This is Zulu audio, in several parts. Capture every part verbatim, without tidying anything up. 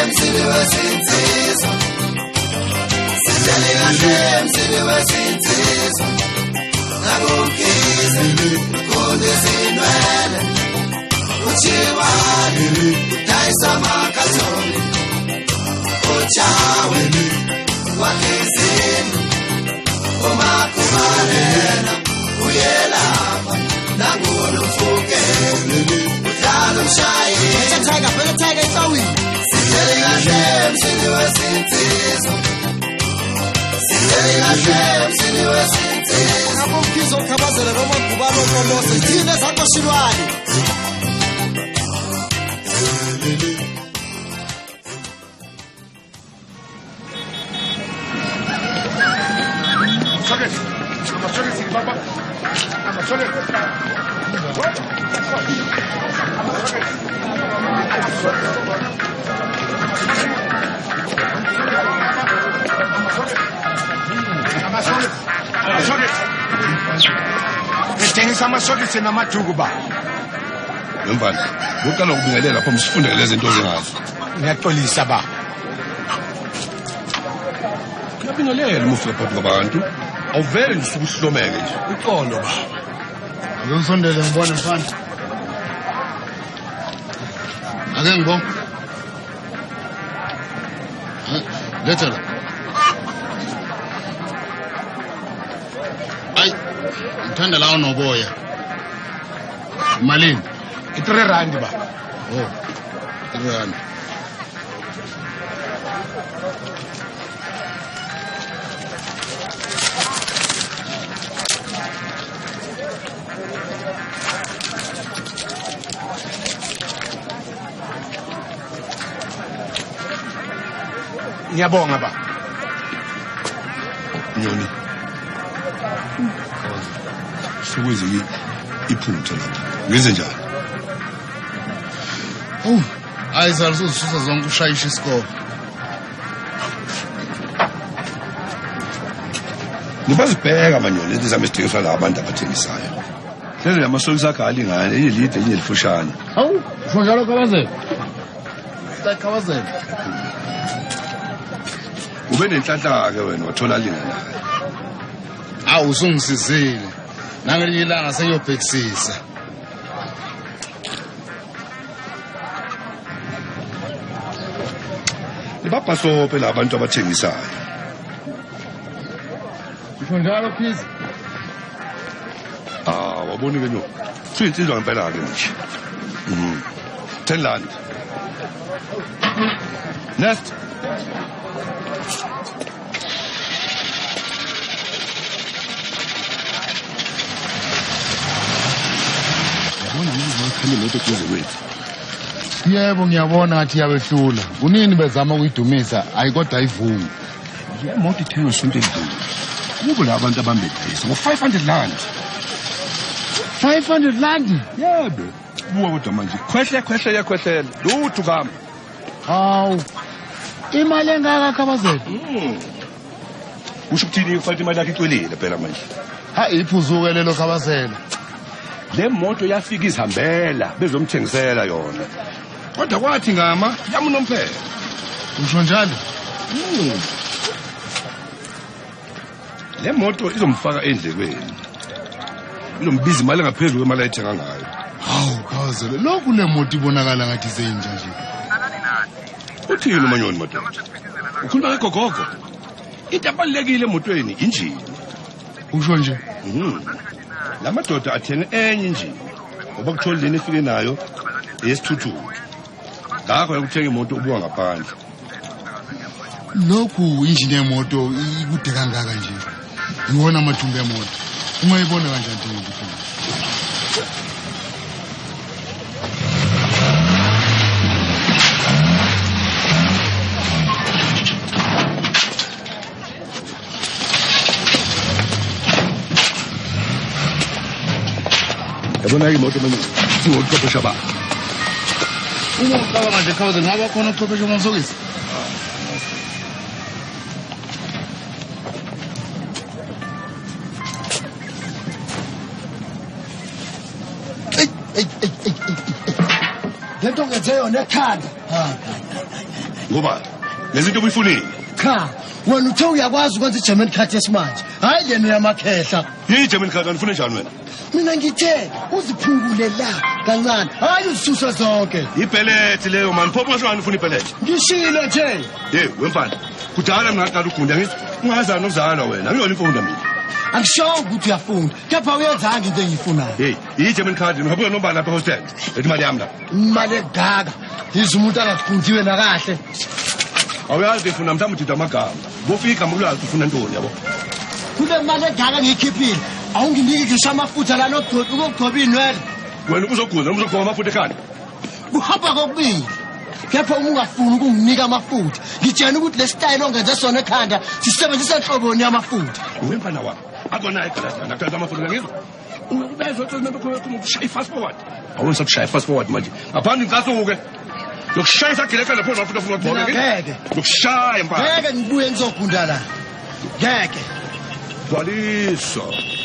msini wezinsizwa Sitshele kahle msini wezinsizwa Nakukize Kunde zinwele Uchiwani Daisa makatoni Uchawe Wakizini Umakumanena Uyelapa Nangulu fuke Udalo mshayi Becha tiger, becha tiger itawi Sitshele kahle msini wezinsizwa Sitshele kahle msini wezinsizwa Ngapho mkhizo ukhabazela noma ngubalo kolose Thine zakho shilwani Socket. I'm sorry, see, Papa. I'm sorry. What? I'm sorry. I'm sorry. Ngithengisa ama-sockets namaduku ba. Mfana, uqala ukubingelela lapho msifundele lezi zinto zingazi. Ngiyaxolisa ba. Ngiyabingelela umufle phakathi kwabantu. Awuvele nje usuhlomeke nje. Uqondo ba. Ngizondele ngibone mfana. Ake ngibone. Letha la. Ay, ngithanda la unoboya. Malini? three rand ba. Oh. three rand. Ngiyabonga ba. Nyoni. Sukwenze iphutha lapha. Ngenze njani? Oh, ayizalisuzisusa zonke ushayisha isikole. Nibazibheka manyoni lezi zami sidingiswa la abantu abathengisayo. Lelo yamasokisi akhe alingane, elide enye lifushane. Hawu, usho njalo Khabazela. Stay Khabazela. Ube nenhlanhla ke wena wathola lingana. Awu usungisizile. Nangelinye ilanga sengiyobhekisisa. Libabhaso phela abantu abathengisayo. Usho njalo please. Ah, wabona ke nyo. Suyintsizwa ngempela ke nje. Mhm. ten rand. Next. Yabona manje wakhanye lento kuze kwethu. Yebo ngiyabona ngathi yabehlula. Kunini bezama ukuyidumisa ayikodwa ayivumi. Le moto ithengwa sonke idulu. Kubo la abantu abambethisa ngo five hundred rand. five hundred rand? Yebo. Buwa kodwa manje. Khwehle khwehle yakhwehlela. Lutho kama. Hawu. Imali engaka Khabazela? Mhm. Usho ukuthini kufanele imali yakhe icwelile phela manje. Ha iphuzuke lelo Khabazela. Le moto yafika izihambela bezomthengisela yona. Kodwa kwathi ngama yamunomphela. Usho njalo? Mhm. Le moto izomfaka endlekweni. Izombiza imali ngaphezulu kwemali ayithenga ngayo. Hawu Khabazela, lokhu le moto ibonakala ngathi seyinja nje. Uthini umanyoni moto? Ukhuluma ngegogogo. Into abalekile emotweni injini. Usho nje? Mhm. La madoda athenga enye injini. Ngoba kuthola leni efike nayo yesithuthuki. Ngakho ukuthenga imoto ubuka ngaphandle. Lokhu injini yemoto ikude kangaka nje. Ngibona amathumbu emoto. Ungayibona kanjani into ukuthi? Yabona imoto manje siwokuqoqosha ba. Uma uqaba manje Khabazela ngaba khona uqoqosha uMsokisi. Lento ngenze yona ekhanda. Ha. ngoba lezi into uyifunile cha wena uthe uyakwazi ukwenza iGerman card yesimanje hayi lena yamakhehla yi German card anifune njani wena mina ngithe uziphungule la kancane hayi uzisusa zonke ibheleti leyo man pho manje anifuna ibheleti ngishilo nje hey wemfana kudala mina ngaqala ugunda ngithi ungazana nokuzalwa wena ngiyona imfundo mina angishongo ukuthi uyafunda kepha uyenzanga into engiyifunayo hey yi German card ngihabuka nombala lapha hostel ethi mali yami la imali egaka yizo umuntu angafundiwe na kahle awuyazi ufuna mhlawumbe uthi amagama bofika mukulazi ufuna ntoni yabo kule mali egaka ngiyikhiphile awunginiki ngisho amafutha la nokugcoba ukugcoba inwele wena uzogunda uzogcoba amafutha ekhanda kuhamba kokubili kepha uma ungafuni ukunginika amafutha ngitshela ukuthi le style ongenze sona ekhanda sisebenzisa enhloboni yamafutha wemfana wami akona igalasi nakuthatha amafutha ngizwe ubezwe ukuthi nento khona ukushaya fast forward awusa kushaya fast forward manje ngaphandle ngicasuke yokushaya sagileka lapho amafutha afuna ukugcoba ngeke yokushaya mfana ngeke ngibuye ngizogunda la ngeke gcwalisa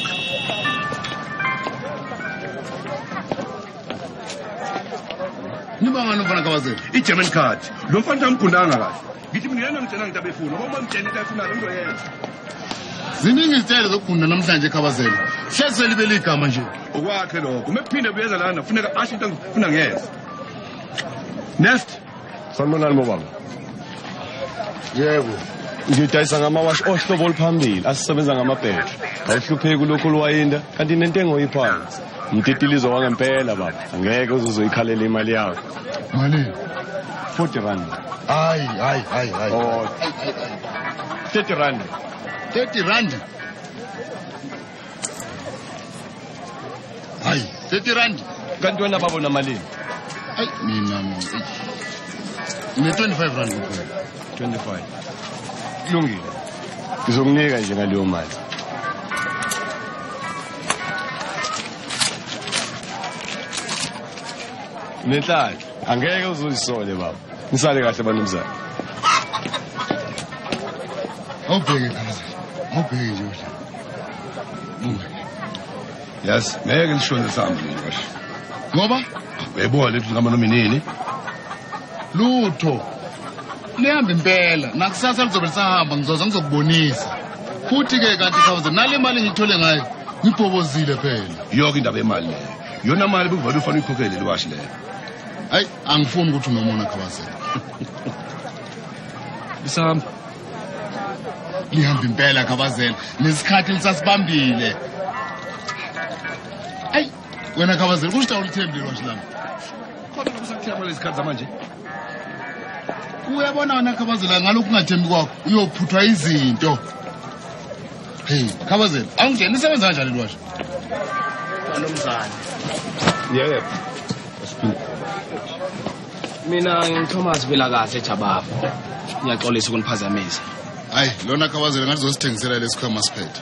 Nibanga mfana kabazela. iGerman card lo mfana amgundanga kahle ngithi mina yena ngitshela ngithi abefuna uma ngitshela into ayifuna into yenza Ziningi izitelo zokugunda namhlanje kabazela. Hleze libe ligama nje. okwakhe lokho umekuphinde buyeza lana kufuneka asho into ngifuna ngenza next Sanibonani bobaba. Yebo. Ngidayisa ngamawashi ohlobo oluphambili asisebenza ngamabhetri. Awuhlupheki kulokho luwayinda kanti nentengo iphansi. Umtitilizo wangempela baba. Angeke uzozoyikhalela imali yakho. Mali. forty rand. Hayi hayi hayi hayi. Oh. thirty rand. thirty rand. Hayi, thirty rand. Kanti wena babona malini? Hayi mina mina. Ni twenty-five rand kuphela. twenty-five. Kulungile. Ngizokunika nje ngaleyo mali. Nenhlahla angeke uzuyisole baba. Nisale kahle banumzana. Awubheke kaze. Awubheke nje wena. yes ngeke ngishone sami nje kahle Ngoba uyayibona lethu ngama nominini lutho. Lihamba impela. Nakusasa lizobe lisahamba ngizoza ngizokubonisa. Futhi ke kanti khawuze nale mali ngithole ngayo ngibhobozile phela. yonke indaba yemali leyo yona mali bekuvela ufana uyikhokhele liwashi leyo Hayi angifuni ukuthi unomona khawazela. Bisahamba. Lihamba impela khabazela nesikhathi lisasibambile. Ay wena khabazela kusho ulithembi lwashi lami. khona kusakuthemba lesikhathi zamanje Uyabona wena khabazela ngalokhu ungathembi kwakho uyophuthwa izinto. Hey khabazela awungena isebenza kanjani lwashi? Nomzana. Yebo. Mina ngithomas Vilakazi eJabavu. Ngiyaxolisa ukuniphazamisa. Hayi lona khabazela ngathi uzosithengisela lesikhwama siphethe.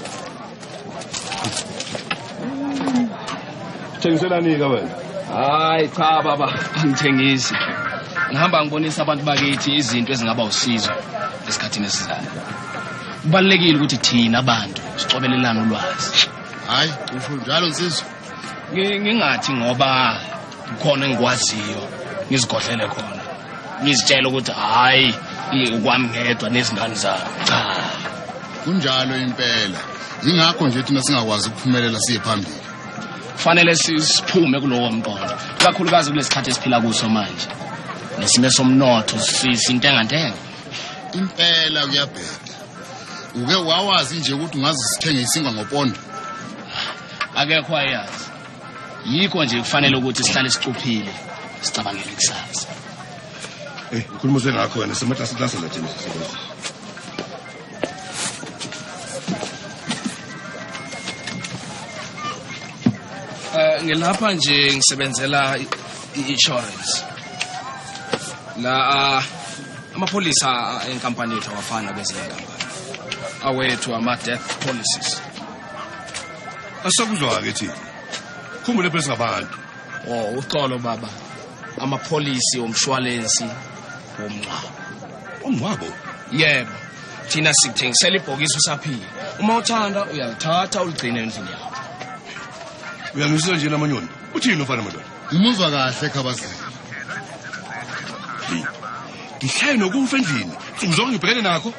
thengiselani ka wena Hayi cha baba, angithengisi. Ngihamba ngibonisa abantu bakithi izinto ezingaba usizo esikhathini esizayo. Kubalekile ukuthi thina abantu sicobelelane ulwazi. Hayi usho njalo nsizwe. Ngingathi ngoba khona engikwaziyo ngizigodlele khona. Ngizitshela ukuthi hayi ukwami ngedwa nezingane zami. Cha. Kunjalo impela. Ingakho nje thina singakwazi ukuphumelela siye phambili. Kufanele siphume kulowo mqondo. Kakhulukazi kulesikhathi esiphila kuso manje. Nesime somnotho sisintenga ntenga. Impela kuyabheka. Uke wawazi nje ukuthi ungazi sithenge isingwa ngopondo. Akekho ayazi. Yikho nje kufanele ukuthi sihlale sicuphile sicabangele kusasa. eh ukhuluma ngakho wena simatha siklasa la thina sisebenza Eh ngilapha nje ngisebenzela i-insurance. La amapholisa enkampani yethu awafana bezinye inkampani. Awethu ama death policies. asakuzwa ke thina khumbule phela singabantu Oh uxolo baba. Amapolisi omshwalensi womngcwabo. umngcwabo Yebo. Thina sikuthengisela ibhokisi usaphila. Uma uthanda uyalithatha uligcine endlini yakho. uyangizwa nje namanyoni uthini ufana madoda Umuzwa kahle khabazela. ngihlaye nokufa endlini sizonke ngibhekene nakho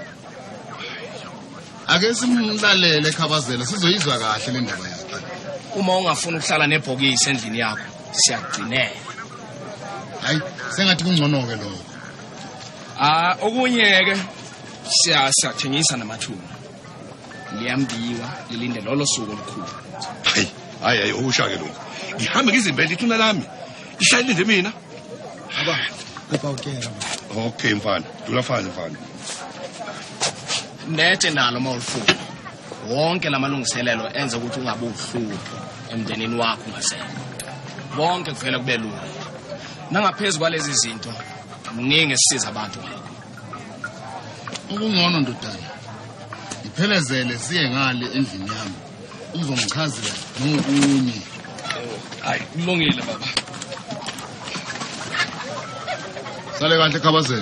ake simlalele eKhabazela sizoyizwa kahle le ndaba yakhe. Uma ungafuna ukuhlala nebhokisi endlini yakho siyagcinela. Hayi sengathi kungcono ke lokho. Ah okunye ke siya siyathengisa namathuna. Liyambiwa lilinde lolo suku olukhulu. hayi hayi hayi ushake lokho ngihambe ngizimbele ithuna lami ishayile mina Baba, ngibawukela. okay mfana dula mfana mfana Nethe nalo mawufuna. Wonke lamalungiselelo enza ukuthi ungabe uhlupho emndenini wakho ungasekho. Bonke kuvela kube lula. Nangaphezulu kwalezi zinto mningi sisiza abantu ngakho. Ukungcono ndodana. Iphelezele siye ngale endlini yami. Uzongichazela ngokunye. Hayi kulungile baba. Sale kahle eKhabazela.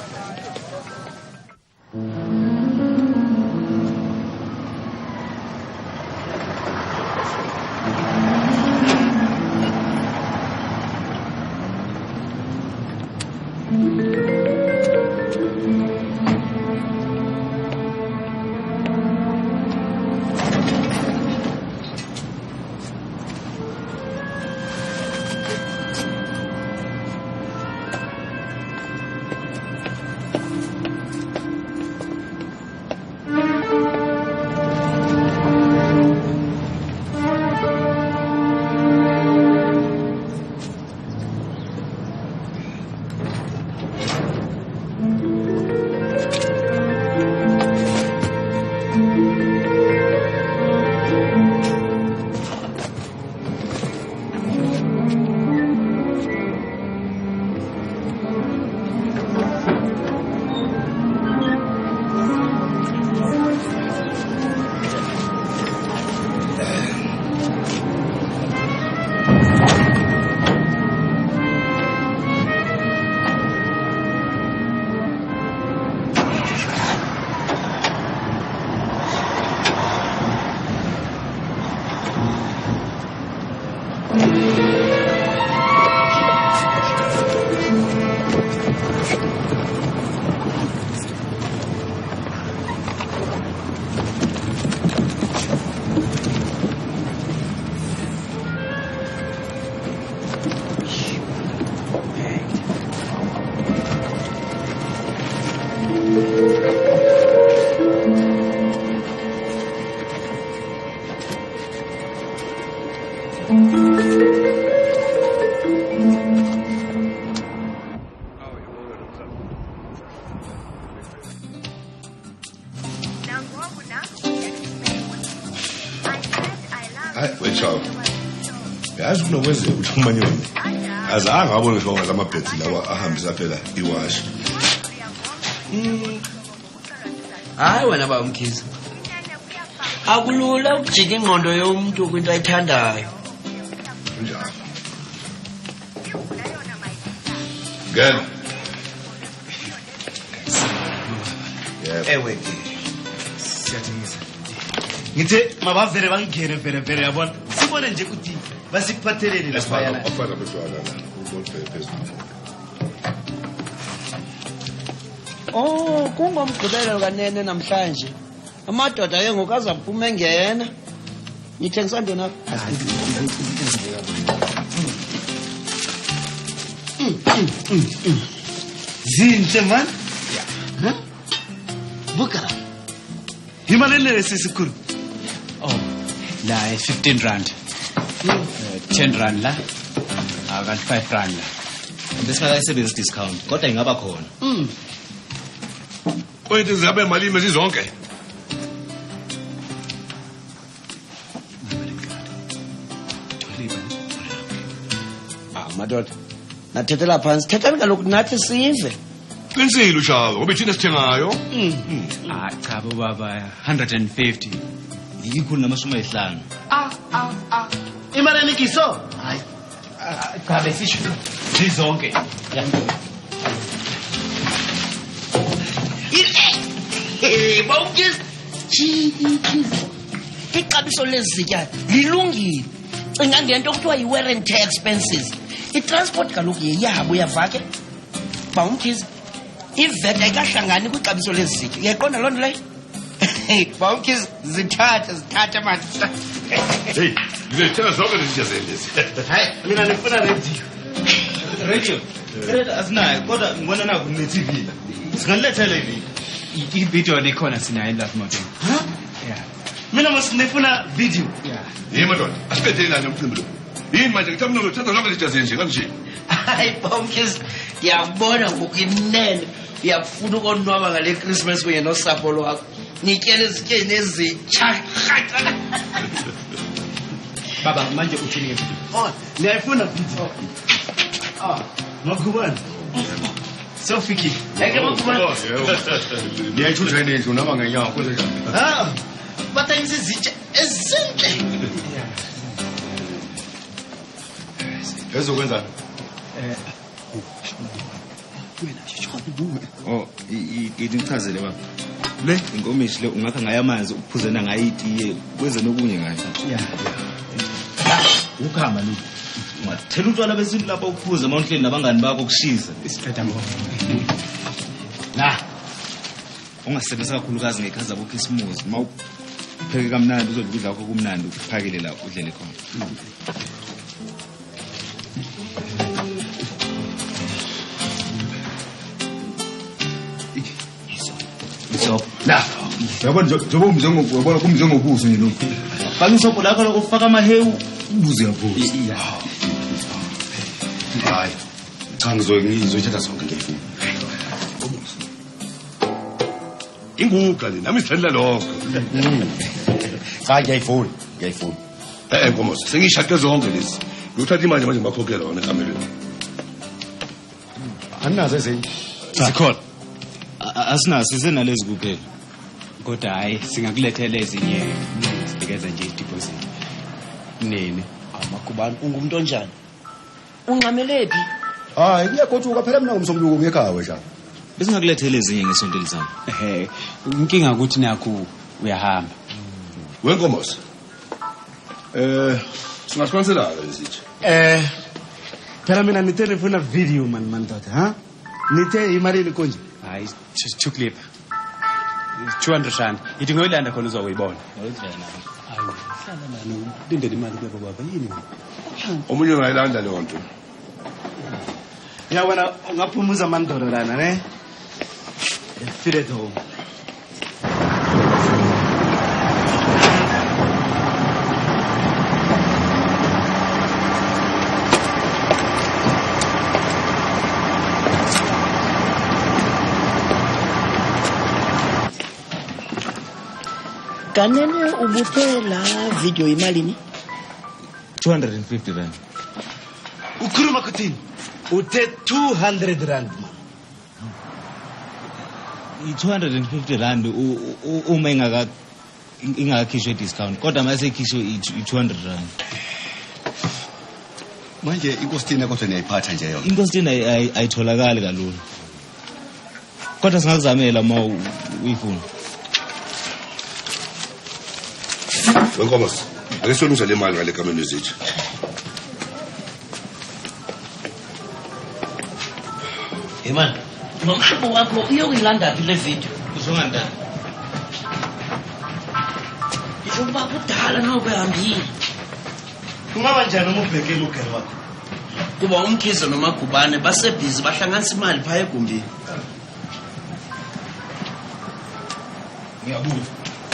Yazi kunokwenza ukuthi umanyoni azange abone ngisho lamabhethi lawa ahambisa phela iwash. Hayi wena baba Mkhize. Akulula ukujika ingqondo yomuntu kwinto ayithandayo. Njalo. Gel. Ewe. Siyathengisa. Ngithe mabavere bangigere vere vere yabona. Sibone nje ukuthi basikuphatheleni lapha yana. Afana beswana la. Ubonke phezulu. Oh, kungomgqibelo kanene namhlanje. Amadoda ake ngokaza kuphuma engena. Ngithengisa ntona. Zinhle man. Huh? Buka. Himalele sisikhulu. Oh, la is fifteen rand. Uh, ten rand la. Aka five rand la. Besingakayisebenzi discount kodwa ingaba khona. Mm. Oyinto ziyabe malini zizonke. Ah, madoda. Nathethela phansi. Thethani kaloku nathi sive. Qinisile ushaka, ngoba thina sithengayo. Mm. Ah, cha baba one hundred fifty. Yikhulu namashumi ayisihlanu. Ah ah ah. Imali nikiso? Hayi. Cha besisho zizonke. Ya. Eh, bawukis. Chiki. Ixabiso lezitya lilungile. Cinga ngento okuthiwa yi-wear and tear expenses. I-transport kaloku yeyabo uyavake. Bawumkhize. iveta ayikahlangani kwixabiso lezityo uyaqonda loo nto leyo bawukhe zithathe zithathe manje Hey, ngizitshela zonke lezi zinto zendezi. Hayi, mina ngifuna radio. Radio. Radio asinayo kodwa ngibona naku ne T V. Singalethele ivi. I-video nekhona sinayo lapha motweni. Ha? Yeah. Mina masinifuna video. Yeah. Yini madoda? Asiqedeni nani umcimbi lo. Yini manje ngithamuna ukuthatha zonke lezi zinto zenje kanje. hayi bawukhe ndiyabona ngokunene uyafuna ukonwaba ngale Christmas kunye nosapho lwakho nityele ezityeni ezitsha Baba manje uthini ke? Oh, ngiyayifuna video. Ah, Makubani. Sofiki. Yake Makubani. Ngiyayithuthwa yini unaba ngenyawo kwenze njani? Ah, bathengisa izitsha ezinhle. Ezokwenza Eh Oh, ithi ngichazele baba. Le inkomishi le ungakha ngayo amanzi ukuphuzena ngayo itiye kwenze nokunye ngayo. yeah. Ukhamba lo. Mathela utshwala besintu lapha ukuphuza mawuhleli nabangani bakho kushisa. Isiqeda ngo. La. Ungasebenzisa kakhulukazi ngekhaza bo Christmas. Mawupheke kamnandi uzodla ukudla kwakho kumnandi uphakele la udlele khona. So, La. Yabona njengoba umzengo yabona kumzengo kuso nje lo. bani sopo lakho lokufaka amahewu Ubuze yabuza. hayi cha ngizoyithatha sonke ngefuni inguqa le nami sithandela lokho cha ngiyayifuna ngiyayifuna eh nkomosi sengishaqe zonke lezi ngiyothatha imali manje ngibakhokhela wona ekamelweni aninazo ezinye Sikhona. Asina sizenalezi kuphela. Kodwa hayi singakulethela ezinye sinikeza nje i-deposit. Nene amakubani ungumuntu onjani unqamelephi hayi kuyagoduka phela mina ngumsomluko ngekhaya wesha Besingakulethela ezinye ngesonto elizayo. Ehe, inkinga ukuthi nakho uyahamba. wenkomosi eh singasponsela lesithi eh phela mina nithe nifuna video man mandoda ha nithe imali konje Hayi two clip. two hundred rand. Ithi ngoyilanda khona uzokuyibona. Hayi hlala lana ulindele imali kuye baba yini? omunye ngayilanda leyo nto yabona ungaphumuza mandoda lana ne feel at home kanene ubuthe la video imalini two hundred fifty rand. ukhuluma kuthini uthe two hundred rand man I two hundred fifty rand uma ingaka ingakakhishwe discount kodwa mase ikhishwe i two hundred rand. manje inkostina kodwa niyayiphatha nje yona Inkostina ayitholakali kalula. Kodwa singakuzamela uma uyifuna. wenkomosi ake solungisa le mali ngale kameni zethu hey man nomhlobo wakho uyokuyilanda phi le video Uzongandana. njengoba kudala nawubehambile kungaba njani uma ubhekele ugere wakho kuba umkhize nomagubane basebhizi bahlanganisa imali phaya egumbini ngiyabuza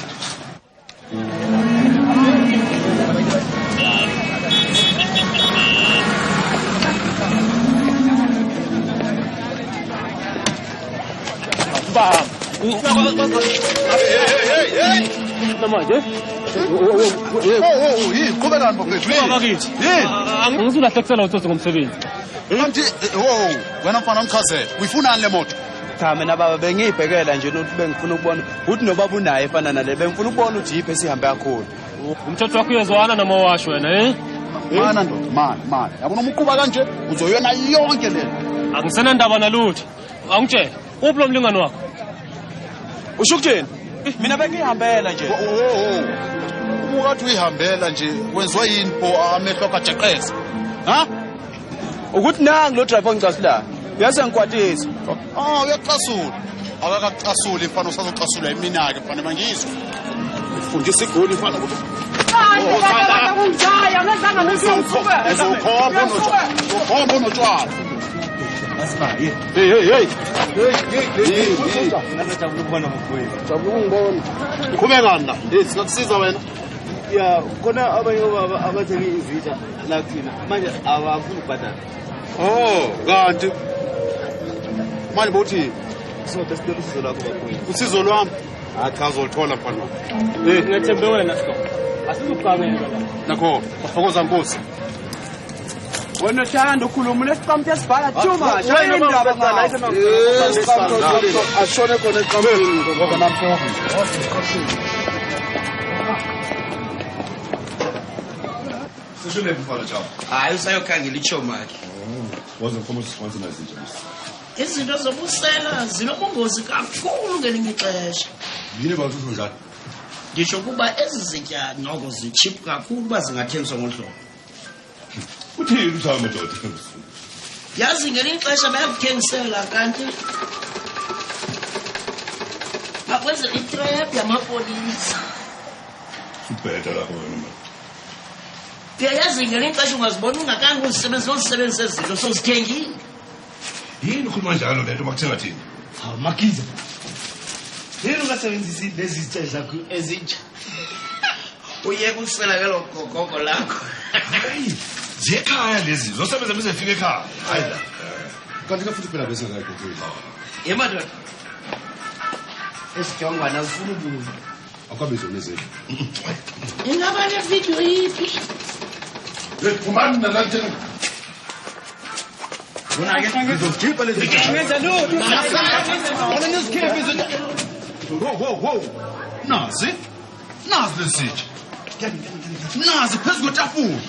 qhubekani bafethu Bakithi. Angizulahlekisela utsotsi ngomsebenzi. kanti oh wena mfana mchazela uyifunani le moto Cha mina baba bengiyibhekela nje ukuthi bengifuna ukubona uthi nobaba unaye efana nale bengifuna ukubona ukuthi yiphi esihambe kakhulu. Umthetho wakho uyezwana nama washo wena eh? mana ndoda mana mana yabona uma uqhuba kanje uzoyona yonke le Angisena ndaba nalutho. Angitshela, uphi lo mlingane wakho? Usho ukuthini? Mina bengihambela nje. ubukathi uyihambela nje wenziwa yini pho amehlo kajeqeza ha Ukuthi nangi lo driver ngicasula. Yase ngikwatisa. Oh, uyaqasula. Akakaqasuli mfana usazoqasula imina ke mfana mangizwe. Ufundisa igoli mfana ukuthi Hayi, ngizaya ngezanga ngisukuba. uzokhomba unotshwala. Ukhomba unotshwala. Asiba, ye. Hey hey hey. Hey, hey. Nasajabula ukubona mfowethu. Jabula ungibona. Uqhubeka na. Hey, singakusiza wena. Ya, khona abanye obaba abathenga izitsha la kuthina. Manje abafuni ukubhadala. Oh, kanti manje bothi So besicela usizo lakho bafowethu. usizo lwami acha uzolithola mfana. Eh, ngethembe wena siko. Asikuqhamela la. Nakho, bafokoza Nkosi. Wena Thando ukhuluma lesiqhamuthi esibhala Juma. Shayina indaba ngala ashone khona eqameni ngoba namhlanje. Sishule mfana cha. Hayi usayokhangela ichomaki. Waze mfana sifanele izinto. Izinto zobusela zinobungozi kakhulu ngelinye ixesha. Yini bazusho njalo? Ngisho kuba ezi zitya noko zichip kakhulu uba zingathengiswa ngohlobo. Uthini uthama doda? Yazi ngelinye ixesha bayakuthengisela kanti bakwenza itrap yamapolisa. Ubheda lapho wena. Uyayazi ngelinye ixesha ungazibona ungakanga uzisebenzisa uzisebenzisa izinto sozithengile. Yini ukhuluma njalo lento bakuthenga thina? Hawu Makiza. Yini ungasebenzisi lezi zitsha zakho ezintsha? Uyeke usela ngelo gogogo lakho. Hayi, zikhaya lezi. Zosebenza bese fika ekhaya. Hayi la. Kanti ka futhi phela bese ngakho kuthi. Yemadoda. Esijongwana ufuna ubuza. Akwabizo nezeli. Ingaba le video yipi? Lekumani nalantena. Wona ke ngizokhipha lezi zinto. Ngenza lutho. Wona nisikhipha izinto. Wo wo wo. Nazi? Nazi lesitsha. Nazi phezulu kwetafula.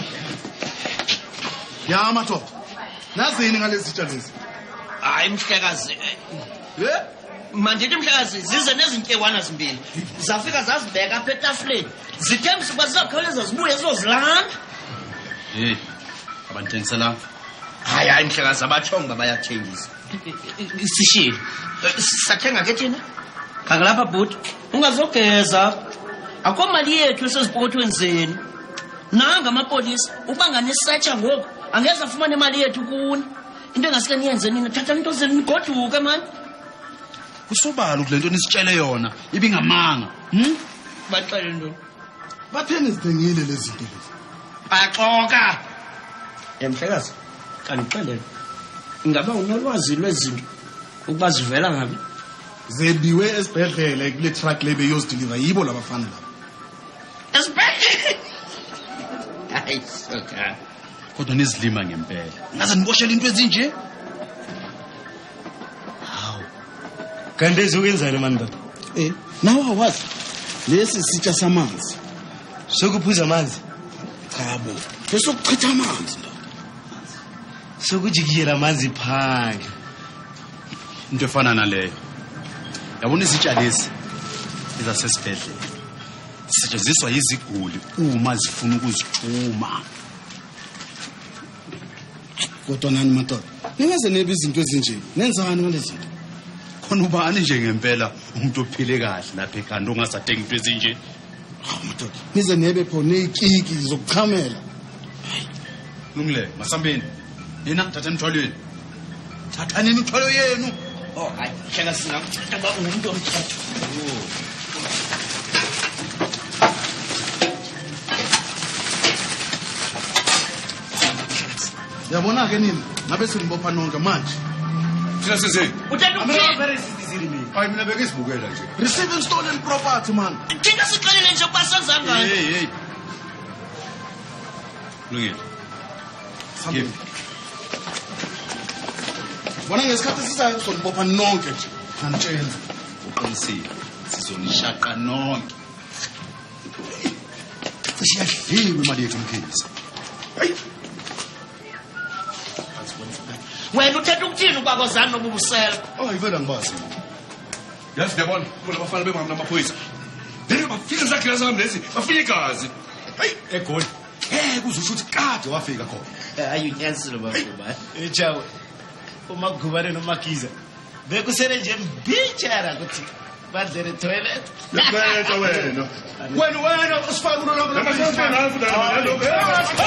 Ya madoda. Nazi yini ngalezi zitsha lezi? Hayi mhlekazi. Eh? Manje mhlekazi zize nezinkekwana zimbili. Zafika zazibeka apha etafuleni. Zithembisa ukuba zizakhawuleza zibuye zizozilanda. Hey. Abanthengisela. Hayi hayi mhlekazi abathonga bayathengisa. Sishilo. Sathenga ke thina? Kangalapha bhuti. Ungazogeza. Akho mali yethu eseziphokothweni zenu. Nanga amapolisa ubanga nesearcha ngoku angeza afumane imali yethu kuni. Into engasike niyenze nina thatha into zenu nigoduke man. Kusobala kulento nisitshele yona ibingamanga. Hm? Baxele ntoni? Batheni izithengile lezi zinto lezi. Baxoka. Emhlekazi. Kanixelele. Ingaba unolwazi lwezinto ukuba zivela ngapi? Zebiwe esibhedlela kule truck lebe yozideliver yibo labafana laba. Esibhedlela. Hayi soka. Kodwa nizilima ngempela. Ngaze niboshela into ezinje? Hawu. Kanti ezokwenzani mani baba? Eh, nawe awazi lesi sitsha samanzi. Sokuphuza amanzi. Cha bo. Besokuchitha amanzi ndo. Sokujikiyela amanzi phandle. Into efana naleyo. Yabona izitsha lezi ezasesibhedlela. Sisetshenziswa yiziguli uma zifuna ukuzijuma. Kodwa nani madoda? Ningaze nebe izinto ezinje. Nenzani ngale zinto? Khona ubani nje ngempela umuntu ophile kahle lapha ekhanda ongasadinga into ezinje. Hawu madoda. Nize nebe phone ikiki zokuchamela. Lungile, masambeni. Yena thatha nithwalweni. Thathani imithwalo yenu. Oh hayi hleka singakuthatha ba umuntu omthathu. Yabona ke nini? Ngabe singibopha nonke manje. Thina size. Uthanda Amara sizizile mina. Hayi mina beke sibukela nje. Receiving stolen property man. Thina sixelele nje kwasenza ngani? Hey hey. Lungile. Sambe. Bona ngesikhathi sizayo sonibopha nonke nje. Ngantshela. Uqinisile. Sizonishaqa nonke. Siyadliwa imali yethu mkhisi. Hayi. Wena uthanda ukuthini ukwakozana nobubusela? Oh ivela ngibazi. Yazi ngiyabona bona bafana bemama namaphoyisa. Lelo bafika zakhe zami lezi bafika igazi. Hayi egoli. Eh kuzosho ukuthi kade wafika khona. Hayi unyanisile bafo ba. Echawe. umagubane nomakiza bekusele nje mbitshara ukuthi badlele toilet Yaqeda wena. Wena wena usifaka kulo lokho.